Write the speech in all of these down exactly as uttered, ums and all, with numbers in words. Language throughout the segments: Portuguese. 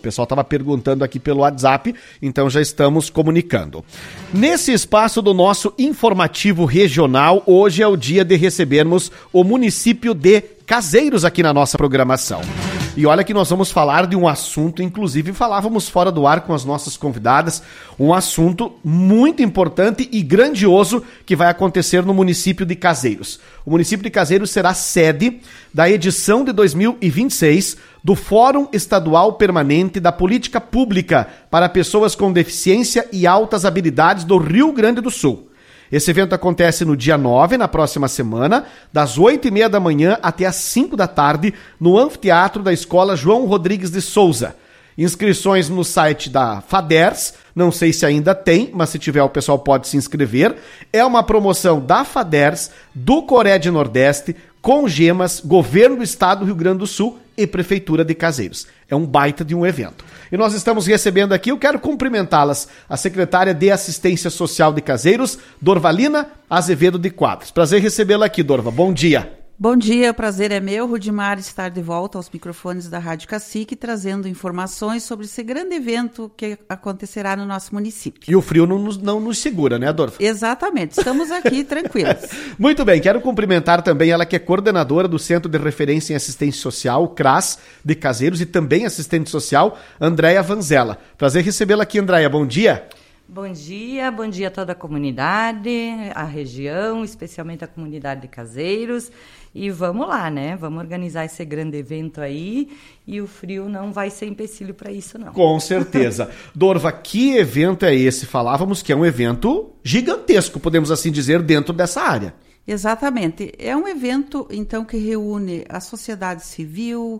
pessoal estava perguntando aqui pelo WhatsApp, então já estamos comunicando. Nesse espaço do nosso informativo regional, hoje é o dia de recebermos o município de Caseiros aqui na nossa programação. E olha que nós vamos falar de um assunto, inclusive falávamos fora do ar com as nossas convidadas, um assunto muito importante e grandioso que vai acontecer no município de Caseiros. O município de Caseiros será sede da edição de dois mil e vinte e seis do Fórum Estadual Permanente da Política Pública para Pessoas com Deficiência e Altas Habilidades do Rio Grande do Sul. Esse evento acontece no dia nove, na próxima semana, das oito e meia da manhã até as cinco da tarde, no anfiteatro da Escola João Rodrigues de Souza. Inscrições no site da FADERS, não sei se ainda tem, mas se tiver o pessoal pode se inscrever. É uma promoção da FADERS, do Cored Nordeste, com Gemas, Governo do Estado do Rio Grande do Sul e Prefeitura de Caseiros. É um baita de um evento. E nós estamos recebendo aqui, eu quero cumprimentá-las, a secretária de Assistência Social de Caseiros, Dorvalina Azevedo de Quadros. Prazer recebê-la aqui, Dorva. Bom dia. Bom dia, o prazer é meu, Rudimar, estar de volta aos microfones da Rádio Cacique, trazendo informações sobre esse grande evento que acontecerá no nosso município. E o frio não nos, não nos segura, né, Dorva? Exatamente, estamos aqui tranquilos. Muito bem, quero cumprimentar também ela que é coordenadora do Centro de Referência em Assistência Social, o CRAS, de Caseiros, e também assistente social, Andréia Vanzella. Prazer recebê-la aqui, Andréia, bom dia. Bom dia, bom dia a toda a comunidade, a região, especialmente a comunidade de Caseiros. E vamos lá, né? Vamos organizar esse grande evento aí e o frio não vai ser empecilho para isso, não. Com certeza. Dorva, que evento é esse? Falávamos que é um evento gigantesco, podemos assim dizer, dentro dessa área. Exatamente. É um evento, então, que reúne a sociedade civil,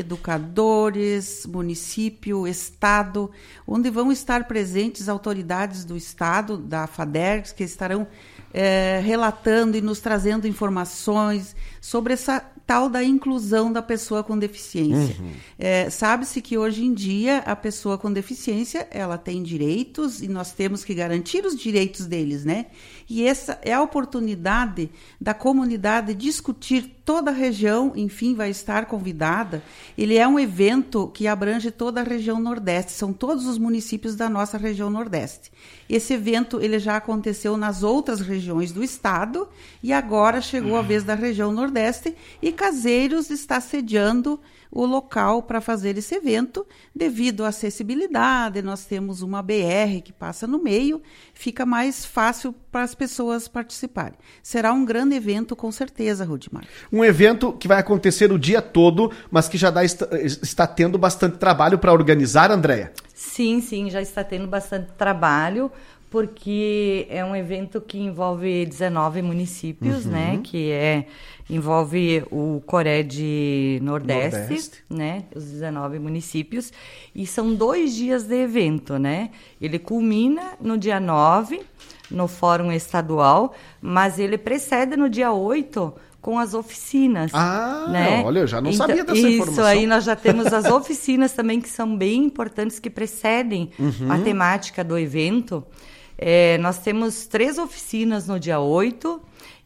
educadores, município, estado, onde vão estar presentes autoridades do estado, da FADERS, que estarão é, relatando e nos trazendo informações sobre essa tal da inclusão da pessoa com deficiência. Uhum. É, sabe-se que hoje em dia a pessoa com deficiência, ela tem direitos e nós temos que garantir os direitos deles, né? E essa é a oportunidade da comunidade discutir toda a região, enfim, vai estar convidada. Ele é um evento que abrange toda a região Nordeste, são todos os municípios da nossa região Nordeste. Esse evento ele já aconteceu nas outras regiões do estado e agora chegou a vez da região Nordeste e Caseiros está sediando o local para fazer esse evento devido à acessibilidade. Nós temos uma B R que passa no meio, fica mais fácil para as pessoas participarem. Será um grande evento, com certeza, Rudimar. Um evento que vai acontecer o dia todo, mas que já dá, está tendo bastante trabalho para organizar, Andréia? Sim, sim, já está tendo bastante trabalho, porque é um evento que envolve dezenove municípios, uhum. né, que é, envolve o Cored Nordeste, Nordeste, né, os dezenove municípios, e são dois dias de evento, né, ele culmina no dia nove, no Fórum Estadual, mas ele precede no dia oito, com as oficinas. Ah, né? Olha, eu já não então, sabia dessa isso, informação. Isso, aí nós já temos as oficinas também, que são bem importantes, que precedem uhum. a temática do evento. É, nós temos três oficinas no dia oito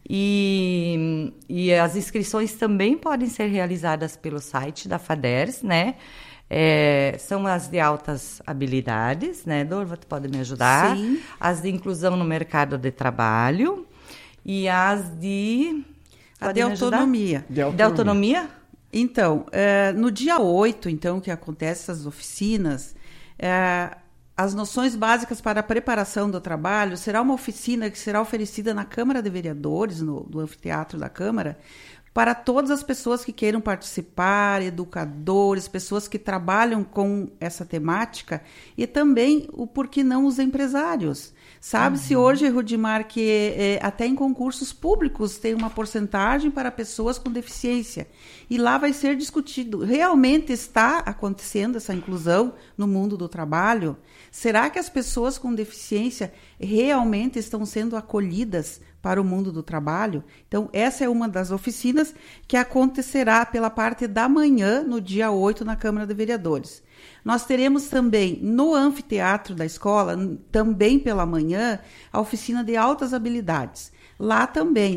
e, e as inscrições também podem ser realizadas pelo site da FADERS, né? É, são as de altas habilidades, né, Dorva, tu pode me ajudar? Sim. As de inclusão no mercado de trabalho e as de... A de autonomia. de autonomia. De autonomia? Então, é, no dia oito, então, que acontecem essas oficinas, é, as noções básicas para a preparação do trabalho será uma oficina que será oferecida na Câmara de Vereadores, no, no anfiteatro da Câmara, para todas as pessoas que queiram participar, educadores, pessoas que trabalham com essa temática e também, o por que não, os empresários. Sabe-se uhum. hoje, Rudimar, que é, até em concursos públicos tem uma porcentagem para pessoas com deficiência. E lá vai ser discutido, realmente está acontecendo essa inclusão no mundo do trabalho? Será que as pessoas com deficiência realmente estão sendo acolhidas para o mundo do trabalho? Então, essa é uma das oficinas que acontecerá pela parte da manhã, no dia oito, na Câmara de Vereadores. Nós teremos também, no anfiteatro da escola, também pela manhã, a oficina de altas habilidades. Lá também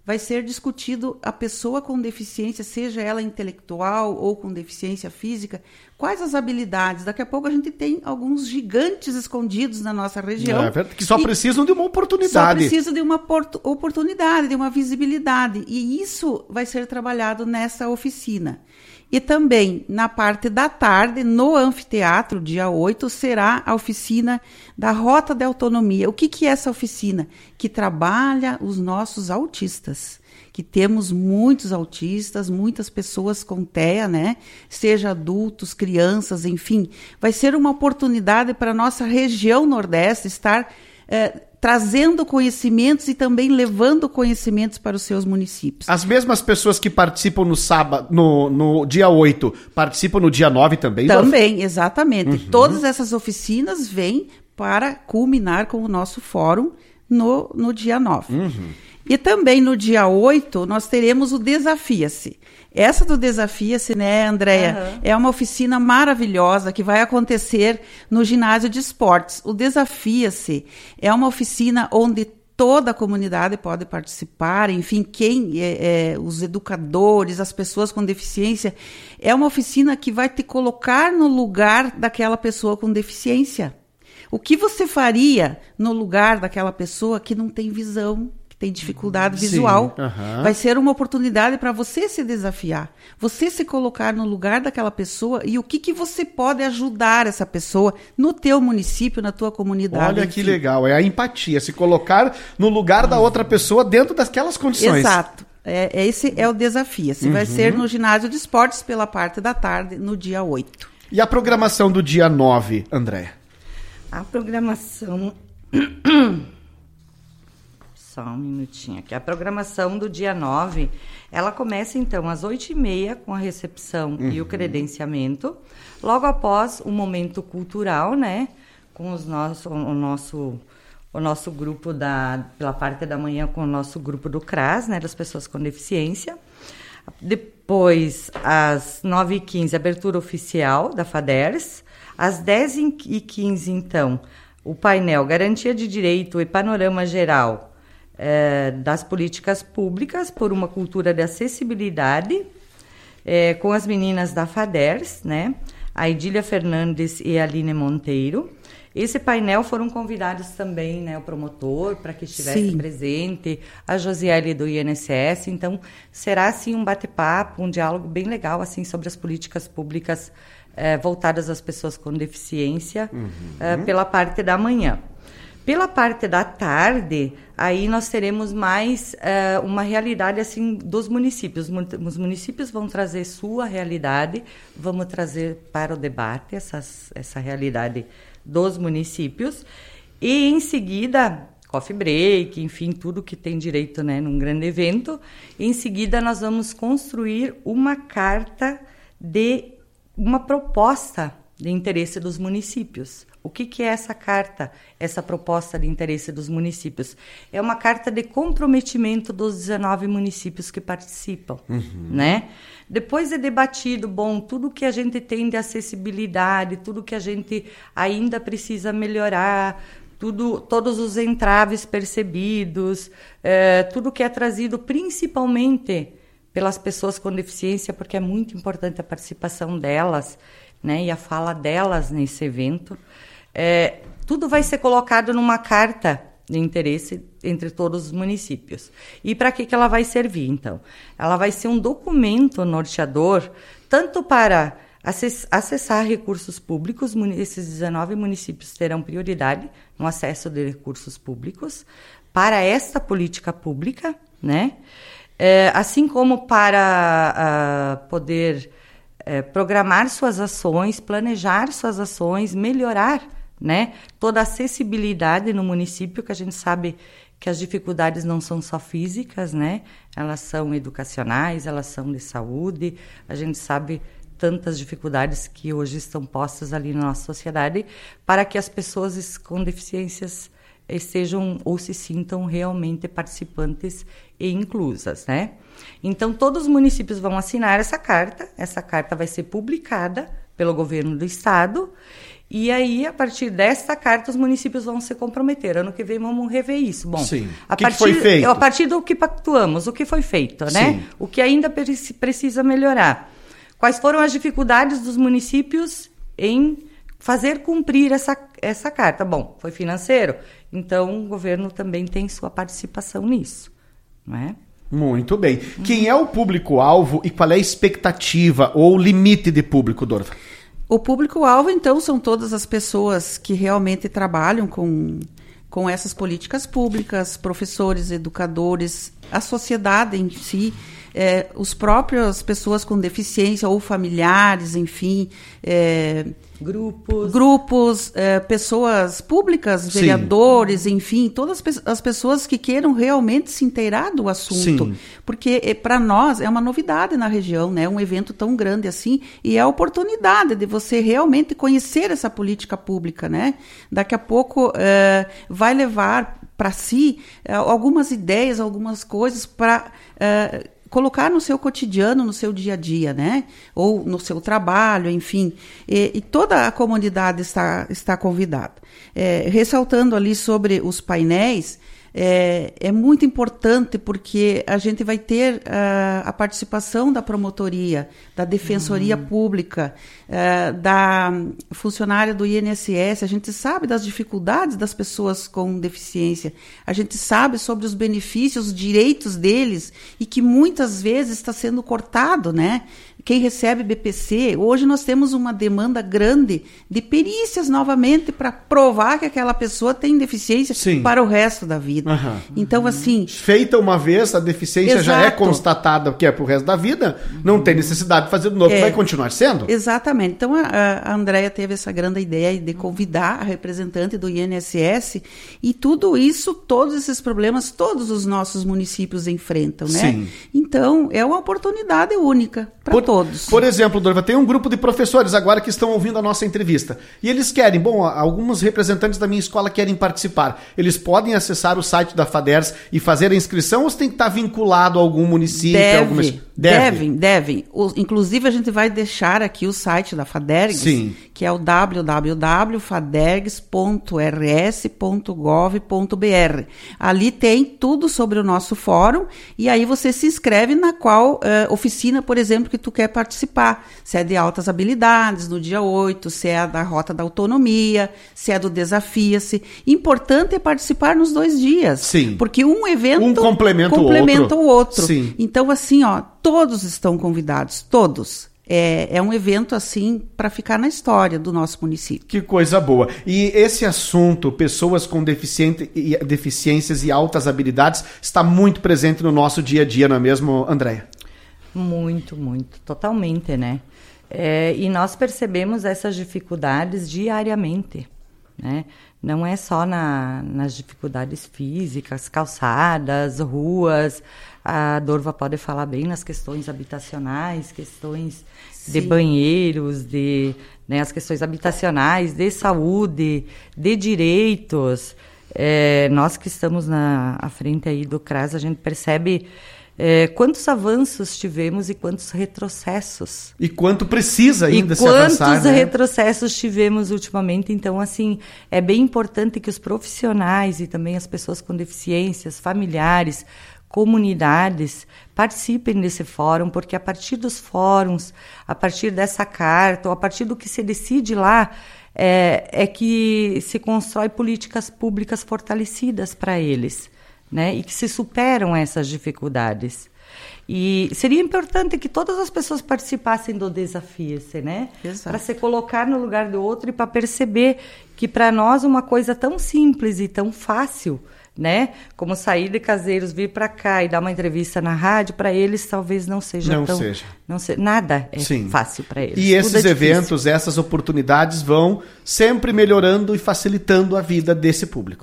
vai ser discutido a pessoa com deficiência, seja ela intelectual ou com deficiência física, quais as habilidades. Daqui a pouco a gente tem alguns gigantes escondidos na nossa região. É, que só precisam de uma oportunidade. Só precisam de uma oportunidade, de uma visibilidade. E isso vai ser trabalhado nessa oficina. E também, na parte da tarde, no anfiteatro, dia oito, será a oficina da Rota de Autonomia. O que, que é essa oficina? Que trabalha os nossos autistas, que temos muitos autistas, muitas pessoas com T E A, né? Seja adultos, crianças, enfim. Vai ser uma oportunidade para a nossa região Nordeste estar eh, trazendo conhecimentos e também levando conhecimentos para os seus municípios. As mesmas pessoas que participam no sábado, no, no dia oito, participam no dia nove também? Também, exatamente. Uhum. Todas essas oficinas vêm para culminar com o nosso fórum no, no dia nove. Uhum. E também no dia oito, nós teremos o Desafia-se. Essa do Desafia-se, né, Andréia, uhum. é uma oficina maravilhosa que vai acontecer no ginásio de esportes. O Desafia-se é uma oficina onde toda a comunidade pode participar, enfim, quem é, é, os educadores, as pessoas com deficiência. É uma oficina que vai te colocar no lugar daquela pessoa com deficiência. O que você faria no lugar daquela pessoa que não tem visão, tem dificuldade visual? Sim, uh-huh. Vai ser uma oportunidade para você se desafiar, você se colocar no lugar daquela pessoa e o que, que você pode ajudar essa pessoa no teu município, na tua comunidade. Olha enfim. Que legal, é a empatia, se colocar no lugar da outra pessoa dentro daquelas condições. Exato, é, esse é o desafio. Esse uhum. vai ser no ginásio de esportes pela parte da tarde, no dia oito. E a programação do dia nove, Andréia? A programação... Só um minutinho aqui. A programação do dia nove, ela começa, então, às oito e meia, com a recepção uhum. e o credenciamento. Logo após o momento cultural, né? Com os nosso, o, nosso, o nosso grupo, da, pela parte da manhã, com o nosso grupo do C R A S, né? Das pessoas com deficiência. Depois, às nove e quinze, abertura oficial da FADERS. Às dez e quinze, então, o painel Garantia de Direito e Panorama Geral É, das políticas públicas por uma cultura de acessibilidade, é, com as meninas da FADERS, né? A Idília Fernandes e a Aline Monteiro. Esse painel foram convidados também, né, o promotor, para que estivesse Sim. presente, a Josiele do I N S S. Então, será, assim, um bate-papo, um diálogo bem legal, assim, sobre as políticas públicas é, voltadas às pessoas com deficiência, uhum. é, pela parte da manhã. Pela parte da tarde, aí nós teremos mais uh, uma realidade assim dos municípios. Os municípios vão trazer sua realidade, vamos trazer para o debate essas, essa realidade dos municípios. E, em seguida, coffee break, enfim, tudo que tem direito, né, num grande evento. Em seguida, nós vamos construir uma carta de uma proposta de interesse dos municípios. O que, que é essa carta, essa proposta de interesse dos municípios? É uma carta de comprometimento dos dezenove municípios que participam, uhum. né? Depois é debatido, bom, tudo que a gente tem de acessibilidade, tudo que a gente ainda precisa melhorar, tudo, todos os entraves percebidos, é, tudo que é trazido principalmente pelas pessoas com deficiência, porque é muito importante a participação delas, né, e a fala delas nesse evento. É, tudo vai ser colocado numa carta de interesse entre todos os municípios. E para que, que ela vai servir, então? Ela vai ser um documento norteador, tanto para acessar recursos públicos, esses dezenove municípios terão prioridade no acesso de recursos públicos, para esta política pública, né? É, assim como para uh, poder uh, programar suas ações, planejar suas ações, melhorar, né, toda a acessibilidade no município, que a gente sabe que as dificuldades não são só físicas, né? Elas são educacionais, elas são de saúde, a gente sabe tantas dificuldades que hoje estão postas ali na nossa sociedade, para que as pessoas com deficiências estejam ou se sintam realmente participantes e inclusas, né? Então, todos os municípios vão assinar essa carta, essa carta vai ser publicada pelo governo do estado. E aí, a partir desta carta, os municípios vão se comprometer. Ano que vem vamos rever isso. Bom, Sim. A que partir, que foi feito? A partir do que pactuamos, o que foi feito, né? Sim. O que ainda precisa melhorar. Quais foram as dificuldades dos municípios em fazer cumprir essa, essa carta? Bom, foi financeiro, então o governo também tem sua participação nisso, não é? Muito bem. Uhum. Quem é o público-alvo e qual é a expectativa ou limite de público, Dorva? O público-alvo, então, são todas as pessoas que realmente trabalham com, com essas políticas públicas, professores, educadores, a sociedade em si, é, os próprios pessoas com deficiência ou familiares, enfim, é, grupos, grupos é, pessoas públicas, vereadores, Sim. enfim, todas as pessoas que queiram realmente se inteirar do assunto. Sim. Porque é, para nós é uma novidade na região, né? Um evento tão grande assim, e é a oportunidade de você realmente conhecer essa política pública, né? Daqui a pouco é, vai levar para si é, algumas ideias, algumas coisas para é, colocar no seu cotidiano, no seu dia a dia, né? Ou no seu trabalho, enfim. E, e toda a comunidade está, está convidada. É, ressaltando ali sobre os painéis, é, é muito importante porque a gente vai ter uh, a participação da promotoria, da defensoria uhum. pública, uh, da funcionária do I N S S. A gente sabe das dificuldades das pessoas com deficiência, a gente sabe sobre os benefícios, os direitos deles e que muitas vezes está sendo cortado, né? Quem recebe B P C, hoje nós temos uma demanda grande de perícias novamente para provar que aquela pessoa tem deficiência Sim. para o resto da vida. Uhum. Então, assim... Feita uma vez, a deficiência Exato. já é constatada que é para o resto da vida, não tem necessidade de fazer de novo, é, vai continuar sendo. Exatamente. Então, a, a Andréia teve essa grande ideia de convidar a representante do I N S S e tudo isso, todos esses problemas, todos os nossos municípios enfrentam, né? Sim. Então, é uma oportunidade única para todos. Por exemplo, Dorva, tem um grupo de professores agora que estão ouvindo a nossa entrevista e eles querem, bom, alguns representantes da minha escola querem participar. Eles podem acessar o site da FADERGS e fazer a inscrição ou tem que estar vinculado a algum município? Deve, alguma... Deve. Devem, devem. O, inclusive, a gente vai deixar aqui o site da FADERGS, Sim. que é o w w w ponto fadergs ponto r s ponto gov ponto b r. Ali tem tudo sobre o nosso fórum e aí você se inscreve na qual uh, oficina, por exemplo, que tu quer participar. Se é de altas habilidades, no dia oito, se é da Rota da Autonomia, se é do Desafia-se. Importante é participar nos dois dias. Sim. Porque um evento um complementa, complementa o outro. O outro. Sim. Então, assim, ó, todos estão convidados, todos. É, é um evento, assim, para ficar na história do nosso município. Que coisa boa. E esse assunto, pessoas com deficiente, deficiências e altas habilidades, está muito presente no nosso dia a dia, não é mesmo, Andréia? Muito, muito. Totalmente, né? É, e nós percebemos essas dificuldades diariamente, né? Não é só na, nas dificuldades físicas, calçadas, ruas. A Dorva pode falar bem nas questões habitacionais, questões Sim. de banheiros, de, né, as questões habitacionais, de saúde, de direitos. É, nós que estamos na à frente aí do C R A S, a gente percebe É, quantos avanços tivemos e quantos retrocessos. E quanto precisa ainda e se avançar, quantos né? retrocessos tivemos ultimamente. Então, assim, é bem importante que os profissionais e também as pessoas com deficiências, familiares, comunidades, participem desse fórum, porque a partir dos fóruns, a partir dessa carta, ou a partir do que se decide lá, é, é que se constrói políticas públicas fortalecidas para eles. Né, e que se superam essas dificuldades. E seria importante que todas as pessoas participassem do Desafia-se, né? Para se colocar no lugar do outro e para perceber que para nós uma coisa tão simples e tão fácil, né, como sair de Caseiros, vir para cá e dar uma entrevista na rádio, para eles talvez não seja não tão... Seja. Não seja. Nada é Sim. fácil para eles. E esses é eventos, essas oportunidades vão sempre melhorando e facilitando a vida desse público.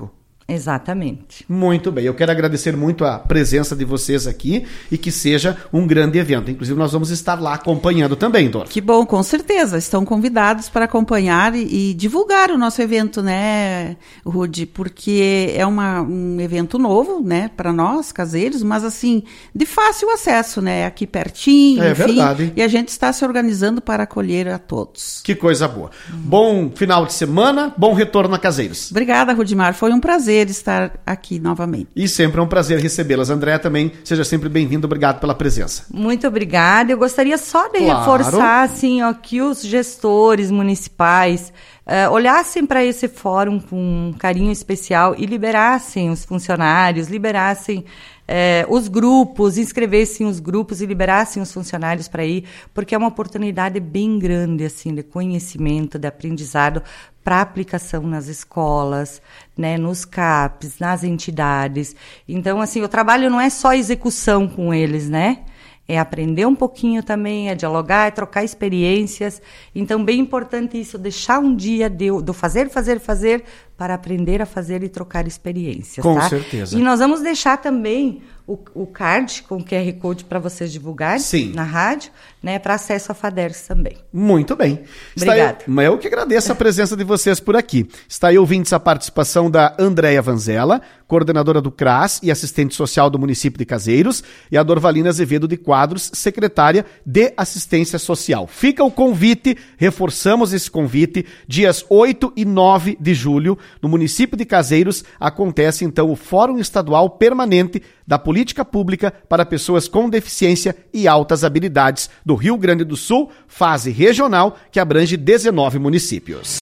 Exatamente. Muito bem, eu quero agradecer muito a presença de vocês aqui e que seja um grande evento. Inclusive, nós vamos estar lá acompanhando também, Dor. Que bom, com certeza. Estão convidados para acompanhar e, e divulgar o nosso evento, né, Rudy? Porque é uma, um evento novo, né, para nós, caseiros, mas assim, de fácil acesso, né, aqui pertinho, é enfim. Verdade. E a gente está se organizando para acolher a todos. Que coisa boa. Uhum. Bom final de semana, bom retorno a Caseiros. Obrigada, Rudimar. Foi um prazer estar aqui novamente. E sempre é um prazer recebê-las. Andréa, também seja sempre bem-vindo. Obrigado pela presença. Muito obrigada. Eu gostaria só de claro. reforçar assim, ó, que os gestores municipais uh, olhassem para esse fórum com um carinho especial e liberassem os funcionários, liberassem É, os grupos, inscrevessem os grupos e liberassem os funcionários para ir, porque é uma oportunidade bem grande, assim, de conhecimento, de aprendizado para aplicação nas escolas, né, nos C A Ps, nas entidades. Então, assim, o trabalho não é só execução com eles, né? É aprender um pouquinho também, é dialogar, é trocar experiências. Então, bem importante isso, deixar um dia de, do fazer, fazer, fazer, para aprender a fazer e trocar experiências. Com tá? certeza. E nós vamos deixar também o, o card com o Q R Code para vocês divulgarem Sim. na rádio, né, para acesso à FADERS também. Muito bem. Obrigada. Mas eu que agradeço a presença de vocês por aqui. Está aí, ouvintes, a participação da Andréa Vanzella, coordenadora do C R A S e assistente social do município de Caseiros, e a Dorvalina Azevedo de Quadros, secretária de assistência social. Fica o convite, reforçamos esse convite, dias oito e nove de julho, no município de Caseiros, acontece então o Fórum Estadual Permanente da Política Pública para Pessoas com Deficiência e Altas Habilidades do Rio Grande do Sul, fase regional, que abrange dezenove municípios.